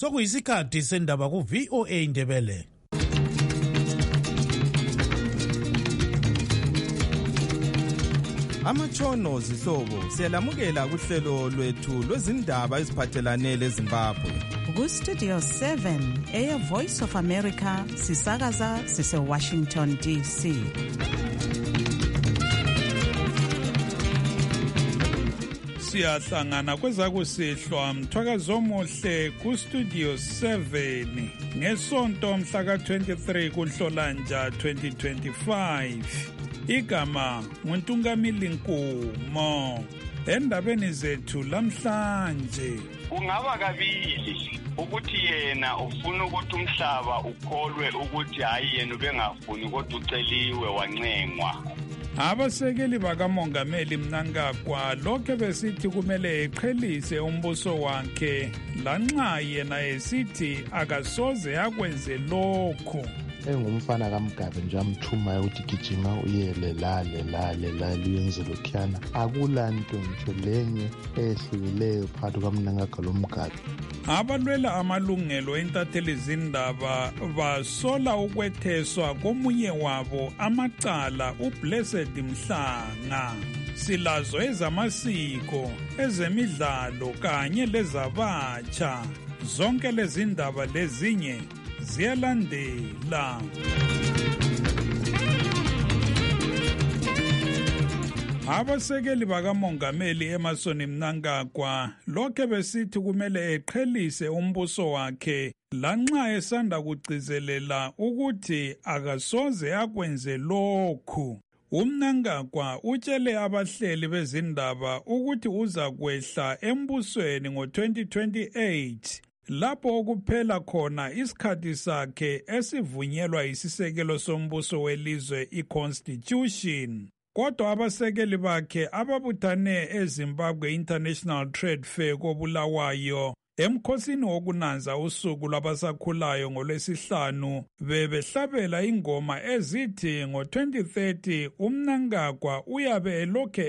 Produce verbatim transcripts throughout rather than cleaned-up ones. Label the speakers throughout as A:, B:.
A: Sokuyisikhathi sendaba ku V O A Indebele.
B: Amatshono zihlobo siyalamukela kuhlelo lwethu lwezindaba eziphathelane leZimbabwe.
C: Ku Studio seven eya Voice of America sisakaza sise Washington D C.
D: Siyahlangana kwezakusihlwa mthwakazo omuhle ku Studio seven ngesonto mhla ka twenty-three kuNhlolanja twenty twenty-five. Igama nguNtungamili Nkumo. Endabeni zethu lamhlanje
E: kungaba kabili ukuthi yena ufuna ukuthi umhlaba ukholwe ukuthi hayi yena ubengafuni kodwa uceliwe wancengwa.
D: Abasekeli bakamongameli Mnangagwa lokho besithi kumele eqhelise umbuso wakhe lanxa yena esithi akasoze akwenze lokho.
F: Engumfana kaMgabe nje amthuma ukuthi gijima uyele lale lale lale uyenze lokhuyana akulanto nje lenye ehlukileyo phakathi kwaMnangagwa loMgabe.
D: Abalwela amalungelo entatheli zindaba basola ukwetheswa komunye wabo amacala uBlessed Mhlanga. Silazo ezamasiko, ezemidlalo kanye lezabatsha. Zonke lezi ndaba lezinye ziyalandela. Abasekeli bakamongameli Emmerson Mnangagwa lokho besithi kumele eqhelise umbuso wakhe lanxa esanda kugcizelela ukuthi akasoze akwenze lokhu. UMnangagwa utshele abahleli bezindaba ukuthi uza kwehla embusweni ngo twenty twenty-eight. Lapho okuphela khona isikhathi sakhe esivunyelwa isisekelo sombuso welizwe iConstitution. Kodwa abasekeli bakhe ababuthane eZimbabwe International Trade Fair koBulawayo emkhosini wokunanza usuku lwabasakhulayo ngolwesihlanu bebehlabela ingoma ezithi ngo twenty thirty uMnangagwa uyabe elokhe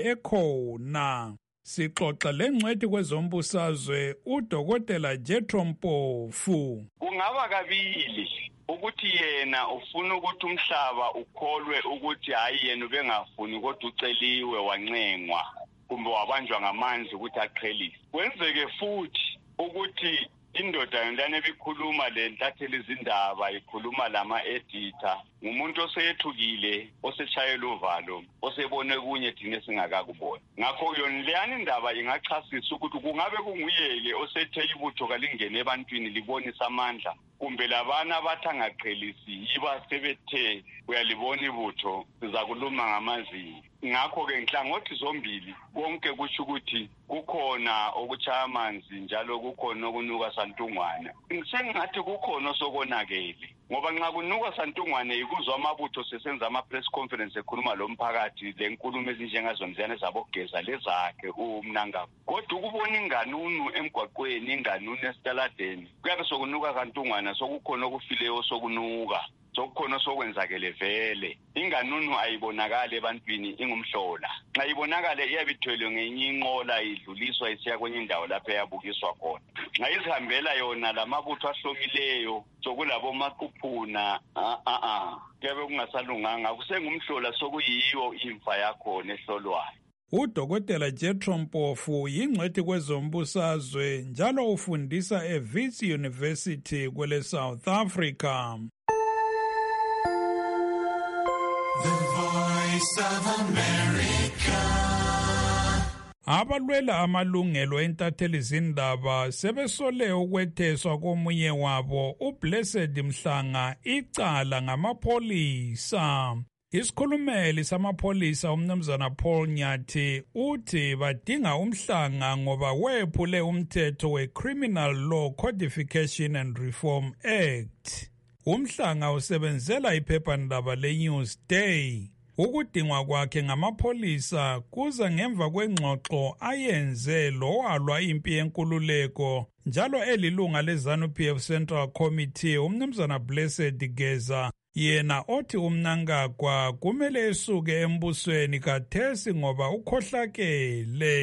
D: ekhona. Sixoxa lengcwethi kwezombusazwe uDokotela Jethro Mpofu.
E: Kungaba kabili ukuthi yena ufuna ukuthi umhlaba ukholwe ukuthi hayi yena ubengafuni kodwa uceliwe wancengwa kumbe wabanjwa ngamanzi ukuthi aqhelise. Kwenzeke futhi ukuthi indoda yona ebikhuluma lentatheli izindaba ikhuluma lama editor ngumuntu oseyethukile oseshayela uvalo osebone kunye thina singakakubona. Ngakho yona leyani indaba ingachasisa ukuthi kungabe kunguyeke osethe ibutho kalingene ebantwini libonisa amandla kumbe labana abathangaqhelisi yiba sebethe uyalibona ibutho sizakuluma ngamazinyo. Ngakho ke nhlangothi zombili konke kusho ukuthi kukhona okuchaya amanzi njalo kukhona okunuka santungwana. Ngisengathi kukhona osokonakele ngoba nxa kunuka santungwane ikuzwa amabutho sesenza ama press conference ekhuluma lo mphakathi lenkulumo ezinjengazona ziyane zabogeza lezakhe uMnangagwa. Kodwa ukubona inganunu emgwaqweni inganunu esitaladeni kuyabe sokunuka santungwana sokukhona okufileyo sokunuka. Sokukhona sokwenzakele vele inganunu ayibonakala ebantwini ingumhlola nxa ibonakala iyabithwele ngenye inqola idluliswa isiya kwenye indawo lapho eyabukiswa khona nxa izihambela yona lamabutho ahlomileyo sokulabo maquphuna a a a kuyabe kungasalunganga kusengumhlola sokuyiyo imfa yakho nehlolwayo.
D: uDokotela Jethro Mpofu yingcwethi kwezombusazwe njalo ufundisa eWits University kwele South Africa.
G: The Voice of America.
D: Abalwela amalungelo entatheli zindaba sebesole ukwetheswa komunye wabo uBlessed Mhlanga icala ngamapholisa. Isikhulumeli samapholisa umnumzana Paul Nyathi uthi badinga uMhlanga ngoba wephule umthetho weCriminal Law Codification and Reform Act. UMhlanga usebenzela iphephandaba leNewsday. Ukudingwa kwakhe ngamapholisa kuza ngemva kwengxoxo ayenze lowalwa impi yenkululeko njalo elilunga leZANU-P F Central Committee umnumzana Blessed Geza yena othi uMnangagwa kumele esuke embusweni kathesi ngoba ukhohlakele.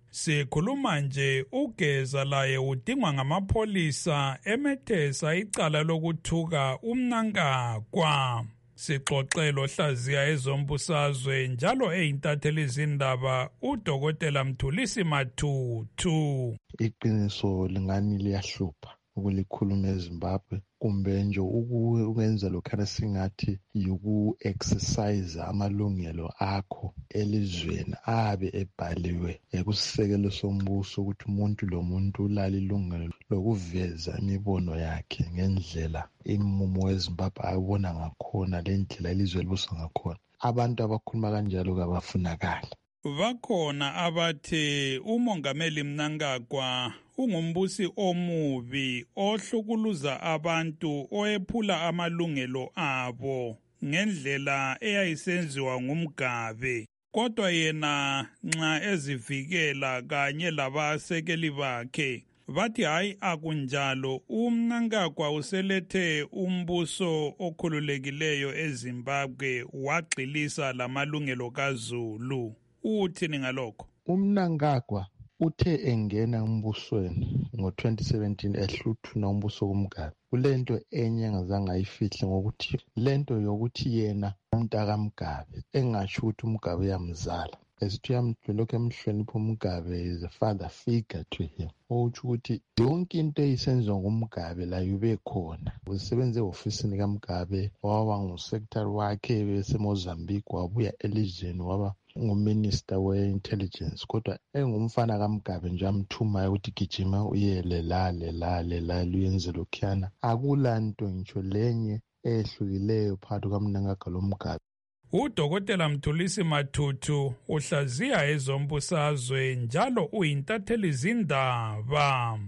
D: Sikhuluma nje ugeza laye udingwa ngamapholisa emethesa icala lokuthuka uMnangagwa. Sixoxelo hlaziya ezombusazwe njalo eyintatheli izindaba uDokotela Mthulisi Mathuthu.
F: Iqiniso lingani liyahlupha ukulikhuluma eZimbabwe kumbe nje ukwenza lokhana singathi yuku-exercise amalungelo akho elizweni abe ebhaliwe ekusisekelo sombuso ukuthi umuntu lomuntu ulala ilungelo lokuveza imibono yakhe ngendlela imumo weZimbabwe ayibona ngakhona lendlela ilizwe libuswa ngakhona. Abantu abakhuluma kanjalo kabafunakala.
D: Bakhona abathi uMongameli Mnangagwa ungumbusi omubi ohlukuluza abantu oyephula amalungelo abo ngendlela eyayisenziwa ngumGabe. Kodwa yena nxa ezivikela kanye labasekeli bakhe bathi hayi akunjalo, uMnangagwa uselethe umbuso okhululekileyo eZimbabwe wagxilisa lamalungelo kaZulu. Uthini ngalokho?
F: uMnangagwa uthe engena umbusweni ngo twenty seventeen ehluthuna umbuso kumGabe. Kulento enye engazange ayifihle ngokuthi lento yokuthi yena umntaka kaMgabe engasho ukuthi uMgabe uyamzala. Esithi uyamhlokho emhlonipha uMgabe is a father figure to him. Okusho ukuthi yonke into eyisenziwa ngumGabe la yube khona. Usebenze ofisini kaMgabe, waba ngusecretary wakhe beseMozambique, wabuya elizweni waba nguminister we-intelligence, kodwa engumfana kaMgabe nje amthumayo ukuthi gijima uyele lale lale lale uyenze lokhuyana. Akula nto ngitsho lenye ehlukileyo phakathi kaMnangagwa loMgabe.
D: uDokotela Mthulisi Mathuthu uhlaziya ezombusazwe njalo uyintatheli izindaba.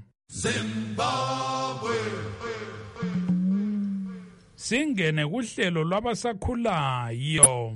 G: Zimbabwe.
D: Singene kuhlelo lwabasakhulayo.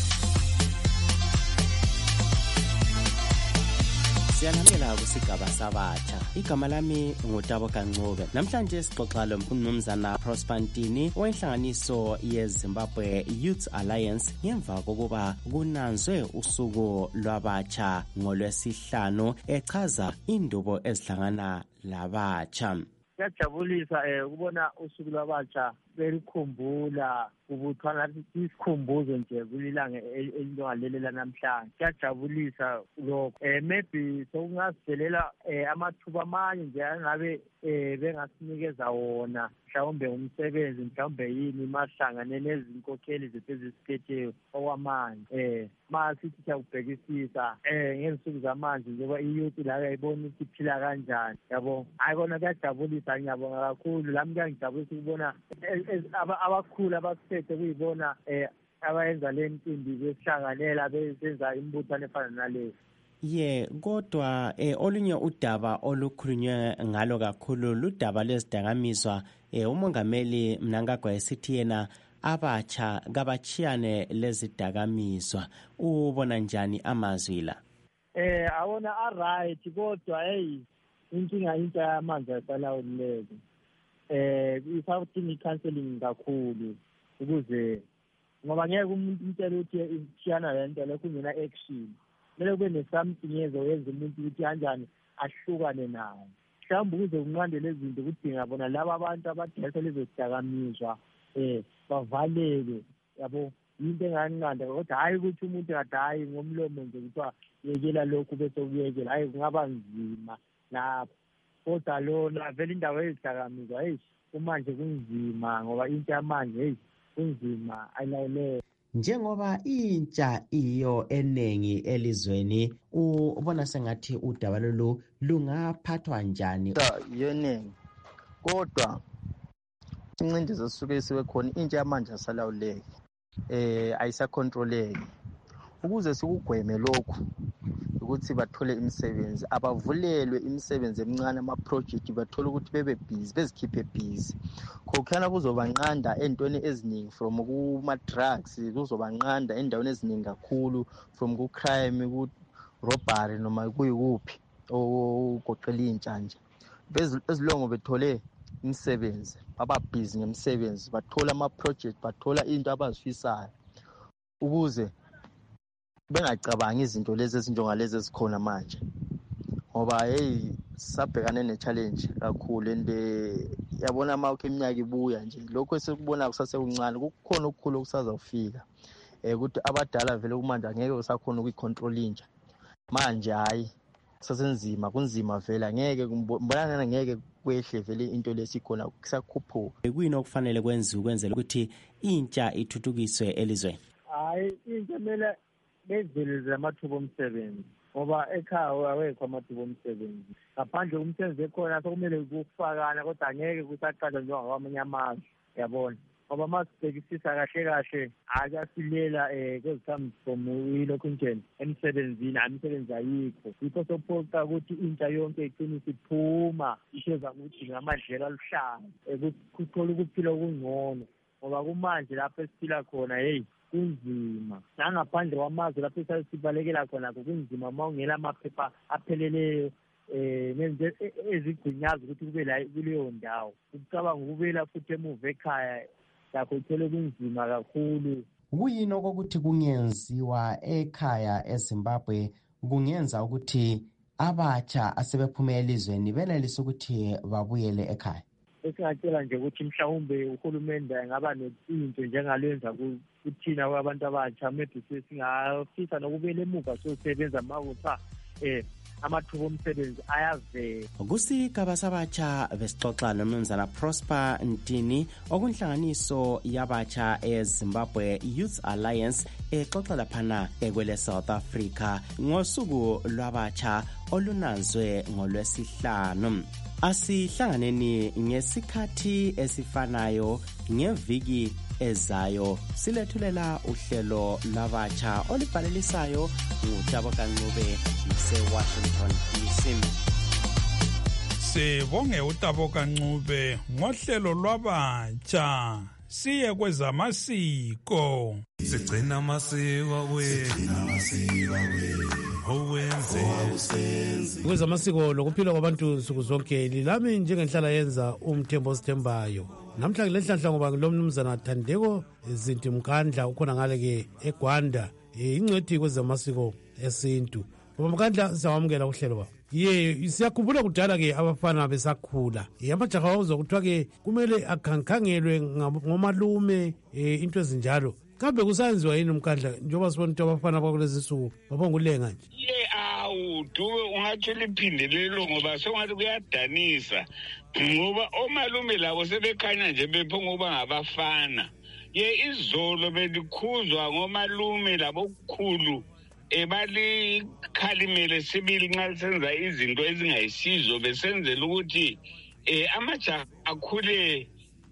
H: Siyalamela kusigaba sabatsha. Igama lami ngutabo Kancube. Namhlanje sixoxa lomnumzana Prosper Ntini wenhlanganiso yeZimbabwe Youth Alliance ngemva kokuba kunanzwe usuku lwabatsha ngolwesihlanu echaza indubo ezihlangana labatsha.
I: Kuyajabulisa eh ukubona usuku lwabatsha belikhumbula ubuthana isikhumbuzo nje kulilanga elingalelelela namhlanje. Kuyajabulisa lokho. Eh maybe sokungasidelela eh amathuba amanye nje angabe eh bengasinikeza wona, mhlawumbe umsebenzi, mhlawumbe yini mahlangane nezinkokheli zethu ezisiphetheyo okwamanje. Eh masithi siyakubhekisisa eh ngezinsuku zamanje njengoba iyouth la yayibona ukuthi iphila kanjani, yabo. Ayibona kuyajabulisa, ngiyabonga kakhulu. Lami kuyangijabulisa ukubona abakhulu abasiphethe kuyibona eh abayenza le nsimbi besihlanganela besenza imbuthano efana naleyo.
H: Ye, kodwa eh olunye udaba olukhulunywe ngalo kakhulu ludaba lwezidakamizwa. eh uMongameli Mnangagwa esithi yena abatsha kabachiyane lezidakamizwa. Ubona njani amazwi la?
I: Eh awona a right, kodwa hey inkinga into yamanzi asalawuleke. Eh isawudinga i-counseling kakhulu ukuze ngoba ngeke umuntu umtshela ukuthi ishiyana lento le kungena action. Kumele kube ne-something ezoyenza umuntu ukuthi kanjani ahlukane nawo. Mhlawumbe ukuze kunqande lezi zinto kudinga bona laba abantu abadayisa lezo zidakamizwa eh bavaleke, yabo. Into enganqanda kodwa hayi ukuthi umuntu kade hayi ngomlomo nje kuthiwa yekela lokhu bese kuyekela, hayi kungaba nzima lapho. Kodwa lona vele indawo yezidakamizwa hey kumanje kunzima ngoba into yamanje hey kunzima ayilawuleke.
H: Njengoba intsha iyo enengi elizweni, ubona sengathi udaba lolu lungaphathwa njani?
J: Yeningi kodwa incindezi esuke isiwe khona, intsha yamanje asalawuleki, eh ayisacontroleki. Ukuze sikugweme lokhu ukuthi bathole imisebenzi, abavulelwe imisebenzi emincane, ama-project bathole ukuthi bebe busy, bezikhiphe busy. Khokhana kuzobanqanda entweni eziningi, from kuma-drugs kuzobanqanda endaweni eziningi kakhulu, from ku-crime, ku-robbery noma kuyikuphi ogoqela intsha nje. Bezilongo bethole imisebenzi, baba busy ngemisebenzi, bathola ama-project, bathola into abazifisayo ukuze bengacabangi izinto lezi ezinjengalezi ezikhona manje. ngoba hey sabhekane ne-challenge kakhulu and yabona mawukho iminyaka ibuya nje lokho esikubona kusasekuncane kukhona okukhulu okusazawufika um ukuthi abadala vele kumanje angeke usakhona ukuyicontrol intsha manje hayi kusasenzima kunzima vele angeke mbonana ngeke kwehle vele into lesikhona kusakhuphuka.
H: Kuyini okufanele kwenziwe ukwenzela ukuthi intsha ithuthukiswe elizweni?
I: Hayi intsha kumele bezeleze amathuba omsebenzi ngoba ekhaya awekho amathuba omsebenzi ngaphandle umsebenzi ekhona sokumele kufakana kodwa angeke kusaqala njengakwamanye amazwe yabona ngoba masibhekisisa kahle kahle akasilela um kwezithambisomo yilokhu nje emsebenzini imisebenzi ayikho yikho sophoqa ukuthi intsha yonke igcine isiphuma isheza ukuthi ngamadlela aluhlaza ukuthola ukuphila okungcono ngoba kumanje lapho esiphila khona hey kunzima nangaphandle kwamazwe lapho sesibalekela khona kunzima uma ungela amaphepha apheleleyo eh nenze ezigcinyaza ukuthi kube la kuleyo ndawo ukucabanga ukubela futhi emuva ekhaya lakho uthole kunzima kakhulu.
H: Kuyini okokuthi kungenziwa ekhaya eZimbabwe kungenza ukuthi abatsha asebephuma elizweni benelise ukuthi babuyele ekhaya?
I: Esingacela nje ukuthi mhlawumbe uhulumende angaba nethinto njengalenza kuthina kwabantu abatsha maybe singafisa nokubela emuva sosebenza mawutha eh amathuba omsebenzi ayavela.
H: Kusigaba sabatsha besixoxa nomnumzana Prosper Ntini okunhlanganiso yabatsha eZimbabwe Youth Alliance exoxa laphana ekwele South Africa ngosuku lwabatsha olunanzwe ngolwesihlanu. Asihlanganeni ngesikhathi esifanayo ngeviki ezayo silethulela uhlelo labatsha olibhalelisayo nguTaboka Ncube nase-Washington D C.
D: Sibonge uTaboka Ncube ngohlelo lwabatsha. Siye kwezamasiko.
G: Sigcina amasiko wethu owenze
A: kwezamasiko lokuphila kwabantu nsuku zonke lilami njengenhlala yenza umthembo sithembayo. Namhla kulenhlanhla ngoba ngilomnumzana Thandeko Zinti Mkandla ukhona ngale ke eGwanda ingcwethi kwezamasiko esintu. Baba Mkandla siyawamukela uhlelo ba. Ye siyakhumbula kudala ke abafana besakhula. Amajaha uzokuthiwa ke kumele akhankhangelwe ngomalume into ezinjalo. Kambe kusenziwa yini Mkandla njengoba sibona ukuthi abafana bakulezi insuku babonga ulenga nje?
E: Ye awu duwe ungathi liphindelelo ngoba sengathi kuyadanisa ngoba omalume labo sebekhanya nje bephonga uba ngabafana. Ye izolo belikhuzwa ngomalume labo kukhulu ebali khalimele sibili nxa lisenza izinto ezingayisizo besenzela ukuthi eh amajaha akhule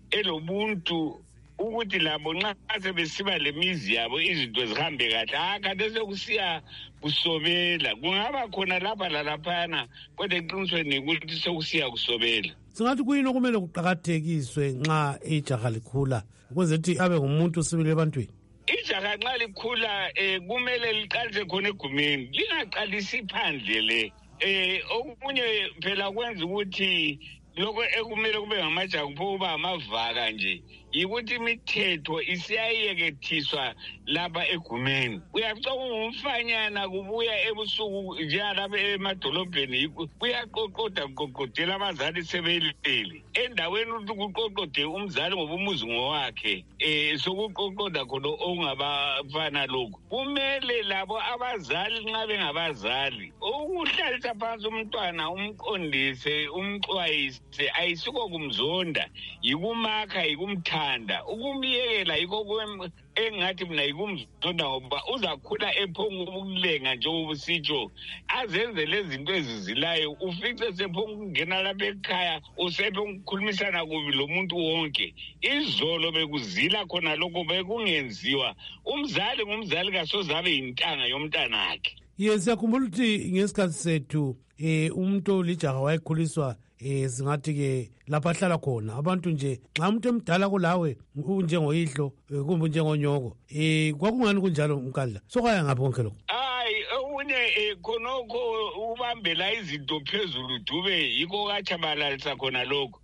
E: elobuntu ukuthi labo nxa sebesiba lemizi yabo izinto zihambe kahle akade sekusiya kusobela kungaba khona lapha lalaphana kodwa eqinisweni ukuthi sekusiya kusobela.
A: Singathi kuyini okumele kuqakathekiswe nxa ijaha likhula ukuze ukuthi abe ngumuntu sibili ebantwini?
E: Ijaha nxa likhula eh kumele liqalise khona egumeni lingaqalisi phandle le eh okunye phela kwenza ukuthi lokho ekumele kube ngamajaha kuphoba amavaka nje yikuthi imithetho isiyayekethiswa lapha egumeni. Uyacabanga umfanyana kubuya ebusuku njengalapha emadolobheni kuyaqoqoda qoqodela abazali sebelele endaweni ukuthi kuqoqode umzali ngoba umuzi ngowakhe eh sokuqoqoda khona ongabafana lokho. Kumele labo abazali nxa bengabazali ukuhlalisa phansi umntwana umqondise umxwayise ayisiko kumzonda yikumakha yikumtha ukumyekela yikho engathi mina yikumzonda ngoba uzakhula ephonga ukulenga njengoba usitsho azenze lezi zinto ezizilayo ufice sephonga ukungena lapha ekhaya usephe ukukhulumisana kubi lo muntu wonke. Izolo bekuzila khona lokho bekungenziwa umzali ngumzali kasozabe yintanga yomntanakhe.
A: Yes, siyakhumbula ukuthi ngesikhathi sethu eh umuntu lijaha wayekhuliswa eh singathi ke lapha hlala khona abantu nje nxa umuntu emdala kulawe unjengoyihlo kumbe njengonyoko eh kwakungani kunjalo Mkandla sokwaya ngaphi konke lokho?
E: Hayi okunye khonokho ubambela izinto phezulu dube yiko kachabalalisa khona lokho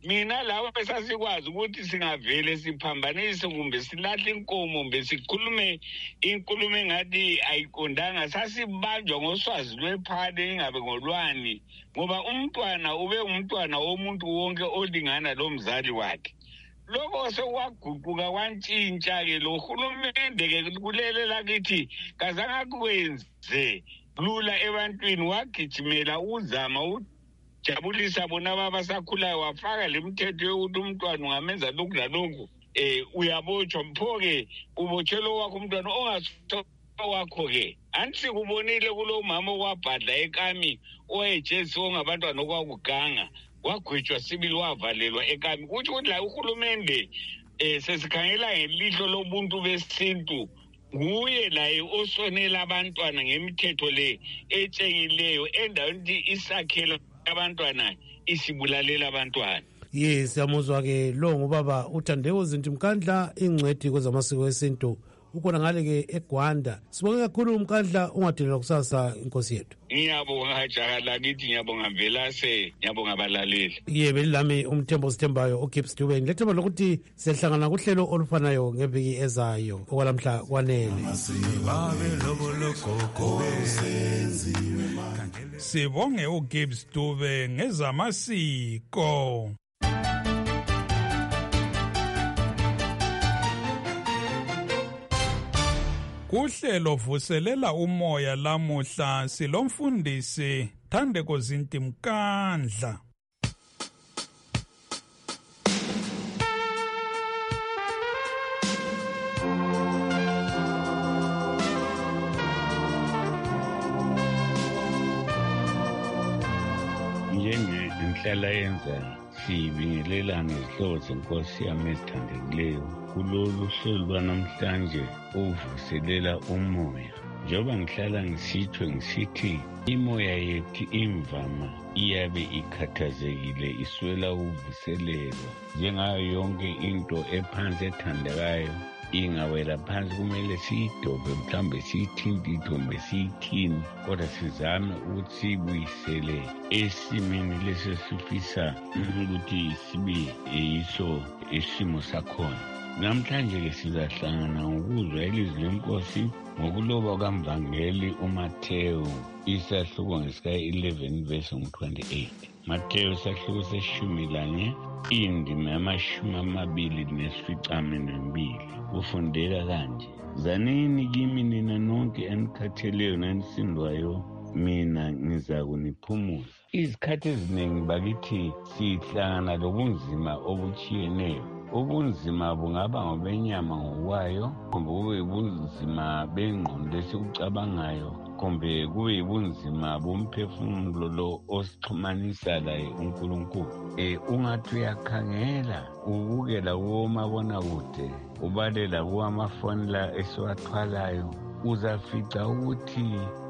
K: mina lawo esasikwazi ukuthi singavele siphambanise kumbe silahle inkomo kumbe sikhulume inkulumo engathi ayiqondanga sasibanjwa ngoswazi lwephane ingabe ngolwani ngoba umntwana ube umntwana womuntu wonke olingana lo mzali wakhe. Lokho sekwaguquka kwantshintsha ke lo hulumende ke kulele lakithi kazange kwenze lula ebantwini wagijimela uzama ujabulisa bona abasakhulayo wafaka lemithetho yokuthi umntwana ungamenza lokhu lalokhu eh uyabotshwa mphoke ubotshelo wakho umntwana ongaso wakho ke anti kubonile kulo mama wabhadla ekami oyejesi ongabantwana okwakuganga wagwetshwa sibili wavalelwa ekami kuthi ukuthi la uhulumende eh sesikhangela ngelihlo lobuntu besintu nguye laye osonela abantwana ngemithetho le etshekileyo endaweni isakhela abantwana isibulalela abantwana.
A: Yes, siyamuzwa ke lo ngubaba uThandeko Zinti Mkandla ingcwedi kwezamasiko esintu ukhona ngale ke eGwanda. Sibonge kakhulu uMkandla ungadelwa kusasa inkosi yethu.
K: Ngiyabonga jaha lakithi ngiyabonga Velase ngiyabonga abalaleli.
A: Yebo lami umthembo sithembayo uGibbs Dube ngilethemba lokuthi sihlangana kuhlelo olufanayo ngeviki ezayo okwalamhla kwanele.
D: Sibonge uGibbs Dube ngezamasiko. Kuhlelo vuselela umoya lamuhla silomfundisi Thandeko Zinti Mkandla.
L: Njenge inhlala yenza sibingelelana izihlobo zenkosi yami ezithandekileyo kulolu hlelo lwanamhlanje uvuselela umoya. Njengoba ngihlala ngisitsho ngisithi imoya yethu imvama iyabe ikhathazekile iswela uvuselelwa njengayo yonke into ephansi ethandekayo ingawela phansi kumele siyidobe mhlambe siyithinte ithombe siyithini kodwa sizame ukuthi siyibuyisele esimeni lesesifisa ukuthi sibe yiso isimo sakhona. Namhlanje ke sizahlangana ngokuzwa ilizwi lenkosi ngokuloba kaMvangeli uMathewu isahluko ngesika eleven verse twenty-eight. Mathewu isahluko seshumi lanye indima yamashumi amabili nesifecaminombili ufundela kanje: zanini kimi nina nonke enikhatheleyo nanisindwayo mina ngiza kuniphumuza. Izikhathi eziningi bakithi sihlangana lobunzima obuchiyeneyo. Ubunzima bungaba ngobenyama ngokwayo kumbe kube ubunzima bengqondo esikucabangayo kumbe kube ubunzima bomphefumulo lo osixhumanisa laye uNkulunkulu. Eh ungathi uyakhangela ubukela womabona kude ubalela kuwamafoni la esiwathwalayo uzafica ukuthi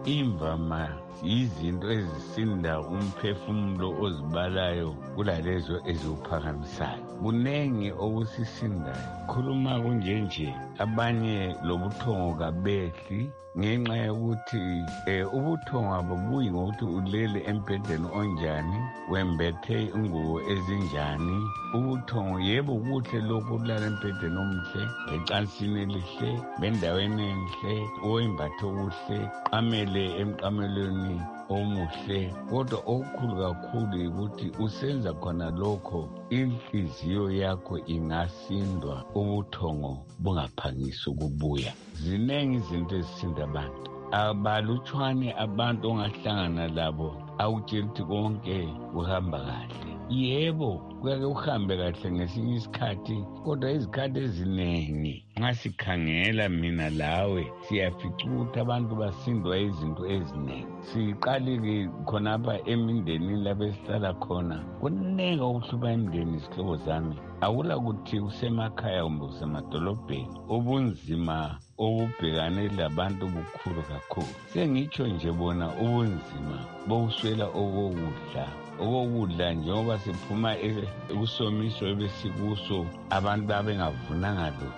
L: imvama izinto ezisinda umphefumulo ozibalayo kulalezo eziwuphakamisayo. Kunengi okusisindayo. Khuluma kunjenje abanye lobuthongo kabehli ngenxa yokuthi eh ubuthongo abubuyi ngokuthi ulele embhedeni onjani wembethe ingubo ezinjani. Ubuthongo yebo kuhle lokhu ulala embhedeni omuhle ecansini elihle bendaweni enhle oyimbatho kuhle qamele emqamelweni omuhle kodwa okukhulu kakhulu ukuthi usenza khona lokho inhliziyo yakho ingasindwa ubuthongo bungaphangisi ukubuya. Zinengi izinto ezisinda abantu abalutshwane abantu ongahlangana labo awutshela ukuthi konke kuhamba kahle. Yebo kuyake uhambe kahle ngesinye isikhathi kodwa izikhathi eziningi ngasikhangela mina lawe siyafica ukuthi abantu basindwa izinto eziningi. Siqalile khonapha emindenini lapho esihlala khona kunengi okuhlupha imindeni izihlobo zami. Awula kuthi usemakhaya kumbe usemadolobheni ubunzima obubhekane labantu bukhulu kakhulu. Sengitsho nje bona ubunzima bokuswela okokudla. Okokudla njengoba siphuma ekusomiso ebesikuso abantu babengavunanga lutho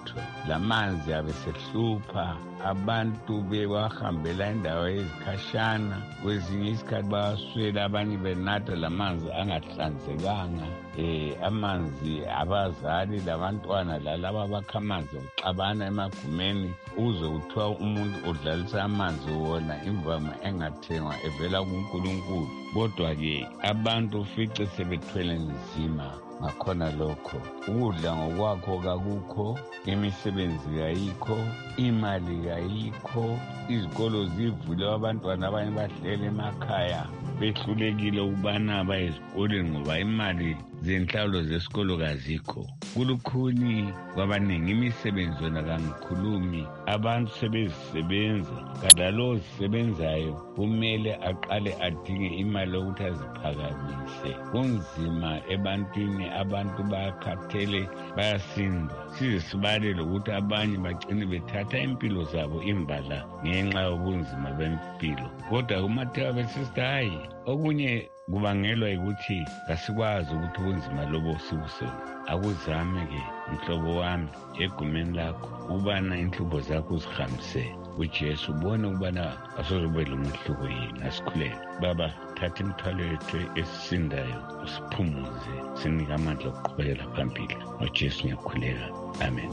L: lamanzi abesehlupha abantu bewahambela indawo ezikhashana kwezinye isikhathi bawaswela abanye benatha lamanzi angahlanzekanga eh amanzi abazali labantwana lalaba bakha amanzi uxabana emagumeni uze kuthiwa umuntu odlalisa amanzi wona imvama engathengwa evela kuNkulunkulu kodwa-ke abantu ufice sebethwele nzima ngakhona lokho ukudla ngokwakho kakukho imisebenzi kayikho imali kayikho izikolo zivule abantwana abanye bahlele emakhaya behlulekile ukubana baye ezikoleni ngoba imali zenhlalo zesikolo kazikho kulukhuni kwabaningi imisebenzi yona kangikhulumi abantu sebezisebenza kadalo zisebenzayo kumele aqale adinge imali yokuthi aziphakamise kunzima ebantwini abantu bakhathele bayasinda size sibalele ukuthi abanye bagcine bethatha impilo zabo imbala ngenxa yobunzima bempilo kodwa kumathiwa besisithi hayi okunye kubangelwa ukuthi kasikwazi ukuthi ubunzima lobo sibuse akuzame-ke mhlobo wami egumeni lakho ubana inhlupho zakho uzihambise uJesu ubone ukubana asozobela umehluko yini asikhulele baba thatha imithwalo yethu esisindayo usiphumuze sinike amandla okuqhubekela phambili ngoJesu ngiyakhuleka amen.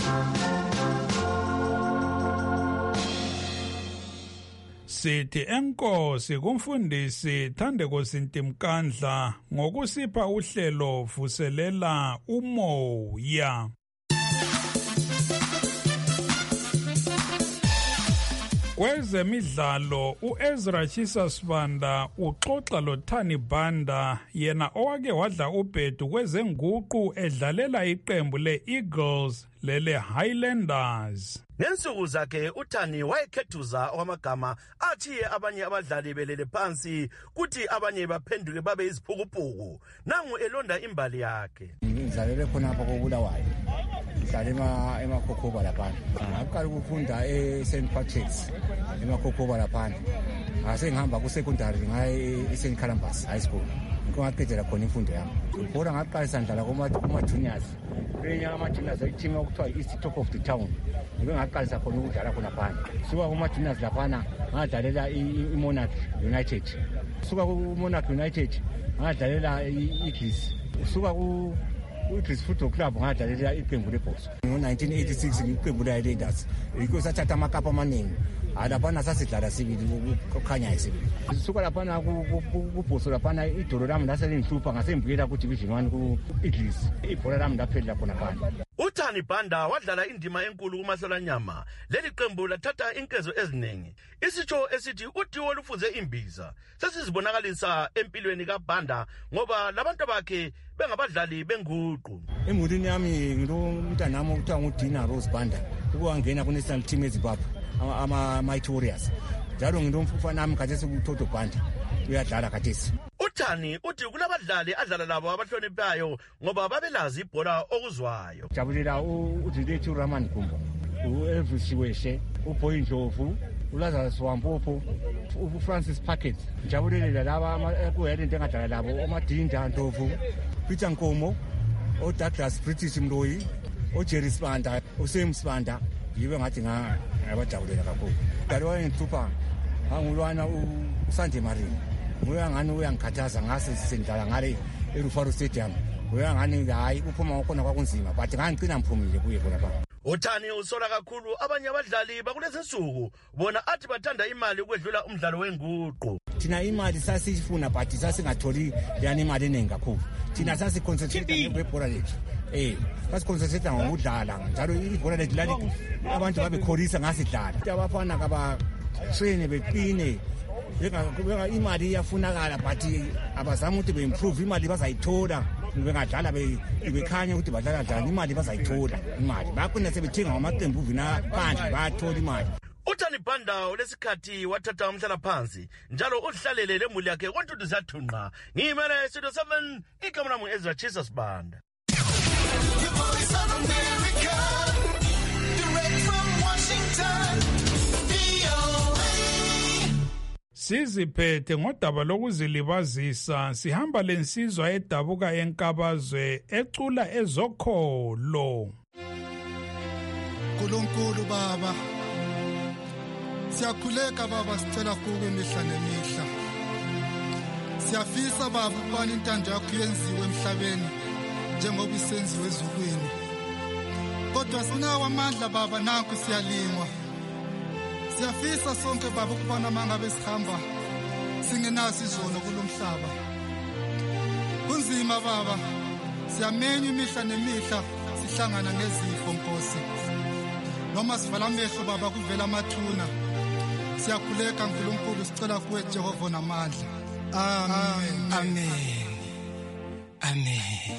D: Sithi enkosi kumfundisi Thandeko Sintimkandla ngokusipha uhlelo vuselela umoya. Kwezemidlalo uEzra Chisa Sibanda uxoxa loThani Banda yena owake wadla ubhedu kwezenguqu edlalela iqembu leEagles lele Highlanders.
M: Ngensuku zakhe uThani wayekhethuza okwamagama athi abanye abadlali belele phansi kuthi abanye baphenduke babe iziphukuphuku nangu elonda imbali yakhe.
N: Ngizalele khona apha koBulawayo ngizalema emakhokhoba lapha ngaqala ukufunda eSaint Patrick's emakhokhoba lapha ase ngihamba ku secondary ngaye eSaint Columbus High School ngaqedela khona imfundo yami ngibona ngaqala sandla kuma juniors benye ama juniors i-team okuthiwa i-East Top of the Town ngibe ngaqalisa khona ukudlala khona phansi suka kuma juniors laphana ngadlalela iMonarch United suka ku Monarch United ngadlalela iGreece suka ku uGreece Football Club ngadlalela iqembu leBhoso ngo nineteen eighty-six iqembu leHighlanders yiko sathatha amakapa amaningi alaphana sasidlala sibili kukhanya isibili suka laphana kuBhoso laphana idolo lami laselinhlupha ngasembuyela ku Division one ku Iglesia ibhola lami laphelela khona phansi.
M: uThani Banda wadlala indima enkulu kuMahlolanyama leli qembu lathatha inkezo eziningi isitsho esithi uDiwo olufuze imbiza sesizibonakalisa empilweni kaBanda ngoba labantu bakhe bengabadlali benguqu.
N: Emulini yami ngilomntanami okuthiwa nguDina Rose Banda ukuwangena kuNational Team eZimbabwe ama Mighty Warriors njalo ngilomfana nami khathesi kuToto Banda uyadlala khathesi.
M: uThani uthi kulabadlali adlala labo abahloniphayo ngoba babelazi ibhola okuzwayo.
N: Jabulela uDilethu Raman Gumbo uElvis Weshe uBoy Ndlovu uLazarus Wampopo uFrancis Packet jabulela laba ekuyele into engadlala labo oMadinda Ndlovu Peter Nkomo oDouglas British Mloyi oJerry Sibanda uSam Sibanda yibe ngathi ngabajabulela kakhulu. Dali wayengithupa angulwana uSande Marine nguya ngani uyangikhathaza ngase sendlala ngale eRufaro Stadium nguya ngani hayi uphuma khona kwakunzima but ngangicina mphumile kuye khona lapha.
M: uThani usola kakhulu abanye abadlali bakulezi nsuku bona athi bathanda imali ukwedlula umdlalo wenguqu.
N: Thina imali sasifuna but sasingatholi yani imali eningi kakhulu. Thina sasi concentrate ngebhola lethu eh sasi concentrate ngokudlala njalo ibhola lethu lali abantu babekhorisa ngasidlala abafana kaba train beqine benga imali iyafunakala but abazama ukuthi beimprove imali bazayithola bengadlala bekhanya ukuthi badlala njani imali bazayithola imali bakhona sebethenga ngamaqembu vina phandle bayathola imali.
M: uThani Banda lesikhathi wathatha umhlala phansi njalo udlalele lemuli yakhe kontudu zathunqa ngimele Studio seven igama lami Ezra Chisa Sibanda.
D: Siziphethe ngodaba lokuzilibazisa sihamba lensizwa edabuka enkabazwe ecula ezokholo.
O: nkulunkulu baba siyakhuleka baba sicela kuwe imihla nemihla siyafisa baba ukubana intando yakho yenziwe emhlabeni njengoba isenziwe ezulwini kodwa sinawo amandla baba nanku siyalingwa siyafisa sonke baba ukubona mangabe sihamba singenaso izono kulomhlaba kunzima baba siyamenya imihla nemihla sihlangana nezifo Nkosi noma sivala amehlo baba kuvela amathuna siyakhuleka nkulunkulu sicela kuwe Jehova namandla amen amen amen.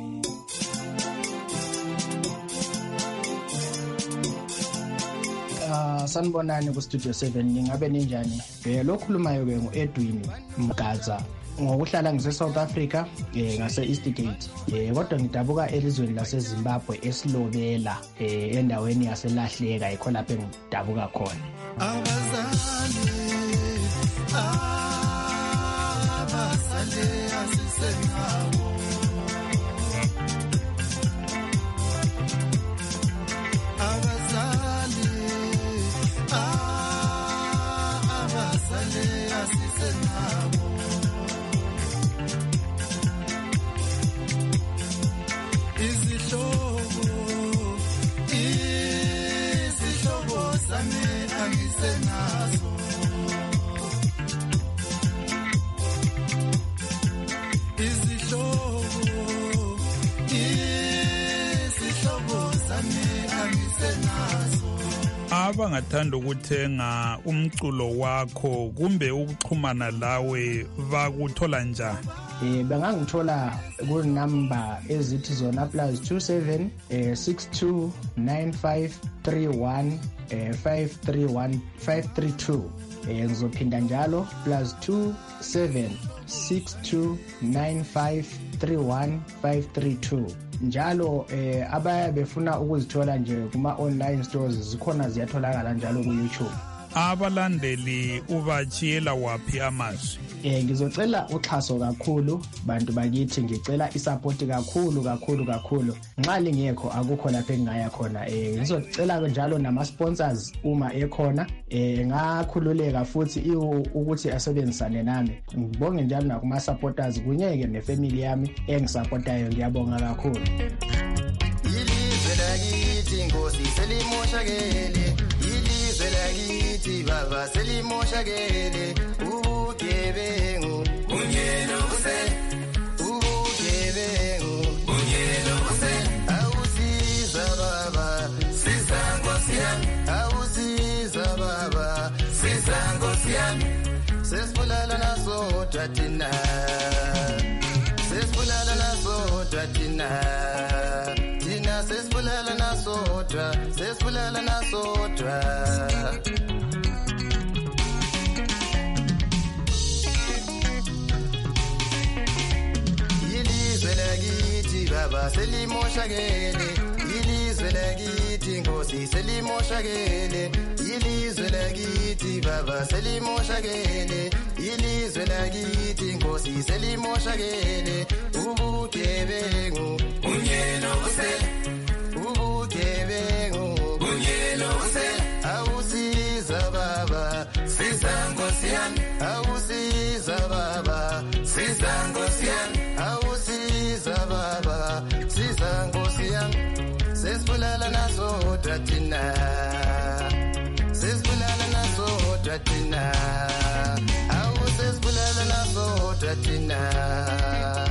P: Uh, sanibonani ku Studio seven ningabe ninjani? Eh lo khulumayo ke ngoEdwin Mgaza ngokuhlala ngise South Africa eh ngase Eastgate. Eh kodwa ngidabuka elizweni lase Zimbabwe esilobela eh endaweni yaselahleka ikho lapho engidabuka khona.
O: Abazali abazali asisengawo
D: abangathanda ukuthenga umculo wakho kumbe ukuxhumana lawe bakuthola njani?
P: Eh bangangithola ku number ezithi zona plus two seven six two nine five three one five three one five three two. Eh ngizophinda njalo plus two seven six two nine five three one five three two. Njalo eh abaya befuna ukuzithola nje kuma online stores zikhona ziyatholakala njalo ku YouTube.
D: Abalandeli ubachiyela wapi amazwi?
P: Eh ngizocela uxhaso kakhulu bantu bakithi, ngicela isupport kakhulu kakhulu kakhulu. Nxa lingekho akukho lapho engaya khona. Eh ngizocela njalo nama sponsors uma ekhona eh ngakhululeka futhi ukuthi asebenzisane nami. Ngibonge njalo nakuma supporters kunyeke nefamily yami engisupportayo, ngiyabonga kakhulu.
Q: Ilizwe lakithi Nkosi selimoshakele, ilizwe lakithi baba selimoshakele, ubugebengu unyelo use, ubugebengu unyelo use, awusiza baba siza Nkosi yami, awusiza baba siza Nkosi yami, sesibulala naso thina, sesibulala naso thina, thina sesibulala naso thina, sesibulala naso thina. Ilizwe lakithi baba selimoshakele, ilizwe lakithi Nkosi selimoshakele, ilizwe lakithi baba selimoshakele, ilizwe lakithi Nkosi selimoshakele, ubugebengu unyelo use, ubugebengu unyelo use, awusiza baba siza Nkosi yami, awusiza baba siza Nkosi yami, awusiza baba siza Nkosi yami, sesibulala naso thina, sesibulala naso thina, awusesibulala naso thina.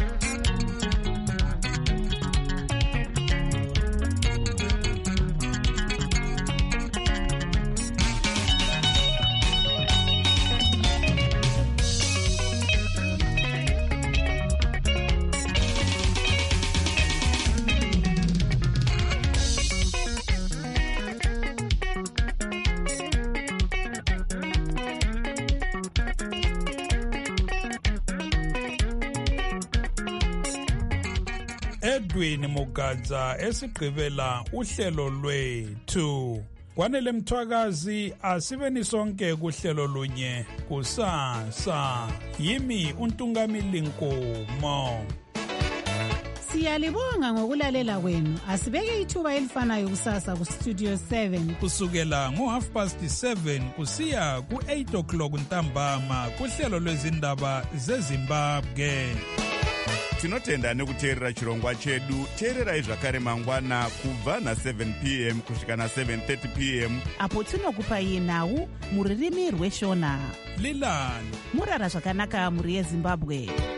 D: Edwin Mgaza esigqibela uhlelo lwethu. Kwanele Mthwakazi asibeni sonke kuhlelo lunye kusasa. Yimi uNtungamili Nkomo.
R: Siyalibonga ngokulalela kwenu. Asibeke ithuba elifanayo kusasa ku Studio seven
D: kusukela ngo half past seven kusiya ku eight o'clock ntambama kuhlelo lwezindaba zeZimbabwe.
S: Tinotenda nekuteerera chirongwa chedu. Teererai zvakare mangwana kubva na seven p m kusvika na seven thirty p m
C: apo tinokupai nhau muririmi rweshona.
D: Lilani
C: murara zvakanaka muri yeZimbabwe.